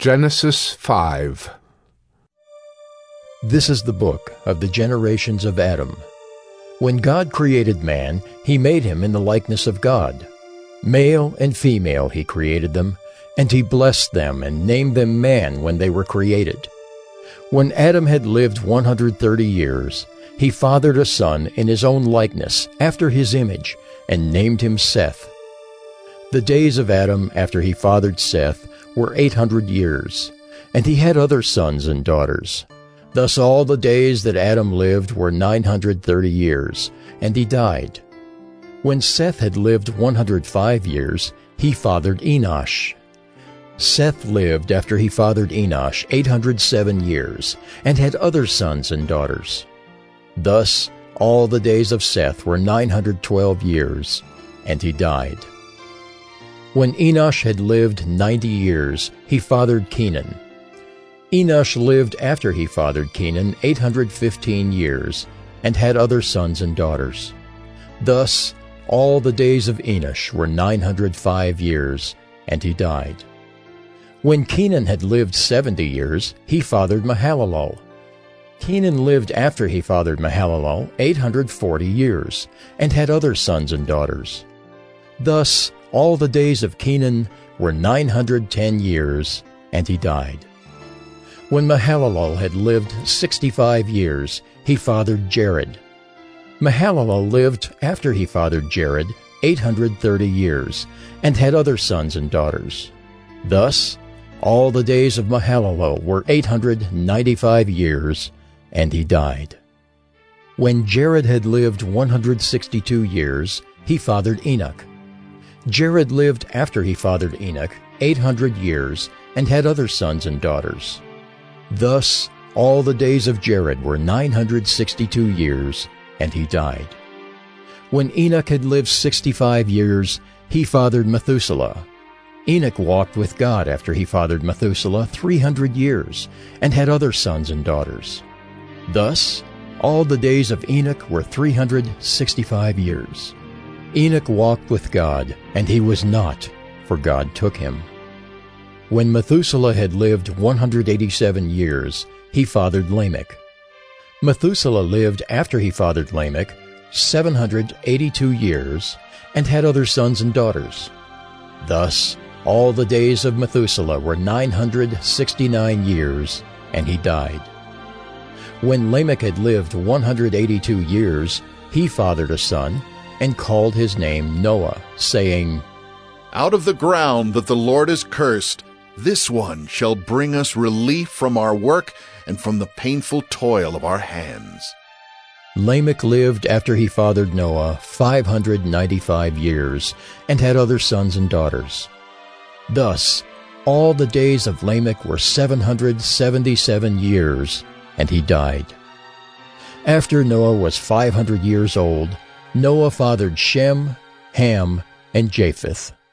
Genesis 5. This is the book of the generations of Adam. When God created man, he made him in the likeness of God. Male and female he created them, and he blessed them and named them man when they were created. When Adam had lived 130 years, he fathered a son in his own likeness, after his image, and named him Seth. The days of Adam after he fathered Seth were 800 years, and he had other sons and daughters. Thus all the days that Adam lived were 930 years, and he died. When Seth had lived 105 years, he fathered Enosh. Seth lived after he fathered Enosh 807 years, and had other sons and daughters. Thus all the days of Seth were 912 years, and he died. When Enosh had lived 90 years, he fathered Kenan. Enosh lived after he fathered Kenan 815 years, and had other sons and daughters. Thus all the days of Enosh were 905 years, and he died. When Kenan had lived 70 years, he fathered Mahalalel. Kenan lived after he fathered Mahalalel 840 years, and had other sons and daughters. Thus all the days of Kenan were 910 years, and he died. When Mahalalel had lived 65 years, he fathered Jared. Mahalalel lived after he fathered Jared 830 years, and had other sons and daughters. Thus all the days of Mahalalel were 895 years, and he died. When Jared had lived 162 years, he fathered Enoch. Jared lived after he fathered Enoch 800 years, and had other sons and daughters. Thus all the days of Jared were 962 years, and he died. When Enoch had lived 65 years, he fathered Methuselah. Enoch walked with God after he fathered Methuselah 300 years, and had other sons and daughters. Thus all the days of Enoch were 365 years. Enoch walked with God, and he was not, for God took him. When Methuselah had lived 187 years, he fathered Lamech. Methuselah lived after he fathered Lamech 782 years, and had other sons and daughters. Thus all the days of Methuselah were 969 years, and he died. When Lamech had lived 182 years, he fathered a son, and called his name Noah, saying, "Out of the ground that the Lord has cursed, this one shall bring us relief from our work and from the painful toil of our hands." Lamech lived after he fathered Noah 595 years, and had other sons and daughters. Thus all the days of Lamech were 777 years, and he died. After Noah was 500 years old, Noah fathered Shem, Ham, and Japheth.